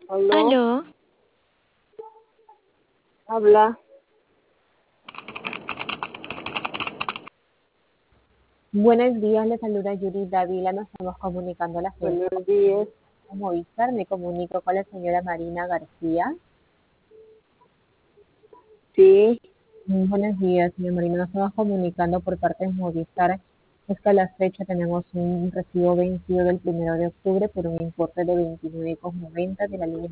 ¿Aló? Aló, Habla. Buenos días, le saluda Yuri Dávila. Nos estamos comunicando a la agencia Buenos días. Movistar. Me comunico con la señora Marina García. Sí. Buenos días, señora Marina. Nos estamos comunicando por parte de Movistar. Es que a la fecha tenemos un recibo vencido del 1 de octubre por un importe de 29,90 de la línea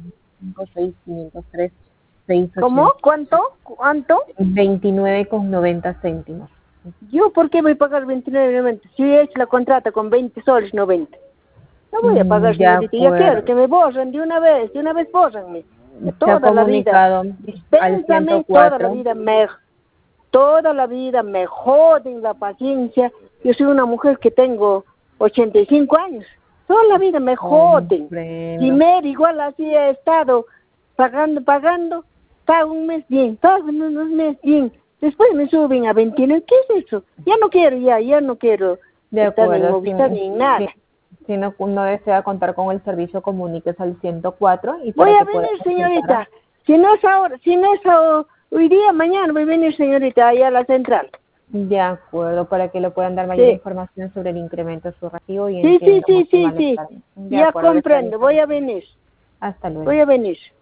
56503-680. ¿Cómo? ¿Cuánto? 29,90 céntimos. ¿Yo por qué voy a pagar 29,90? Si he hecho la contrata con 20 soles 90. No voy a pagar, De señorita. Ya quiero acuerdo. que me borren de una vez bórrenme. De Se ha toda la vida. comunicado al Dispénsame toda la 104. vida, toda la vida me joden la paciencia. Yo soy una mujer que tengo 85 años. Toda la vida me joden. Comprendo. Primero igual así he estado pagando, pago un mes bien, pago unos meses bien. Después me suben a 29. ¿Qué es eso? Ya no quiero De estar en acuerdo. Movistar ni en nada. Si no desea contar con el servicio, comuníquese al 104 y Voy para a que pueda venir, consultar. señorita. Si no es ahora, hoy día, mañana voy a venir, señorita, allá a la central. De acuerdo, para que le puedan dar mayor Sí, información sobre el incremento de su recibo y sí, sí, entienda cómo sí, se sí, va a sí. estar. De Ya acuerdo, le estaré comprendo, informando. Hasta luego. voy a venir.